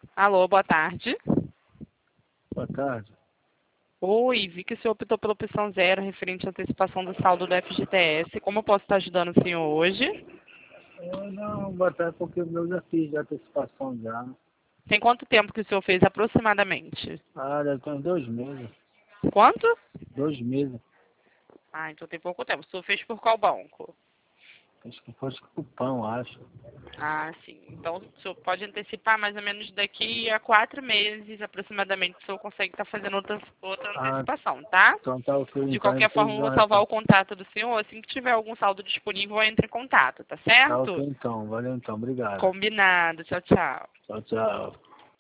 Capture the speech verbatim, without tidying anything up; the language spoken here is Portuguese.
Alô, boa tarde. Boa tarde. Oi, vi que o senhor optou pela opção zero referente à antecipação do saldo do F G T S. Como eu posso estar ajudando o senhor hoje? Eu não, boa tarde, porque eu já fiz a antecipação já. Tem quanto tempo que o senhor fez aproximadamente? Ah, deve ter uns dois meses. Quanto? Dois meses. Ah, então tem pouco tempo. O senhor fez por qual banco? Acho que fosse cupom, acho. Ah, sim. Então o senhor pode antecipar mais ou menos daqui a quatro meses aproximadamente. O senhor consegue estar fazendo outra, outra Ah, antecipação, tá? então tá ok, De então qualquer forma, depois eu eu vou salvar retorno. o contato do senhor. Assim que tiver algum saldo disponível, eu entro em contato, tá Tá ok certo? então, valeu então, obrigado. Combinado. Tchau, tchau. Tchau, tchau.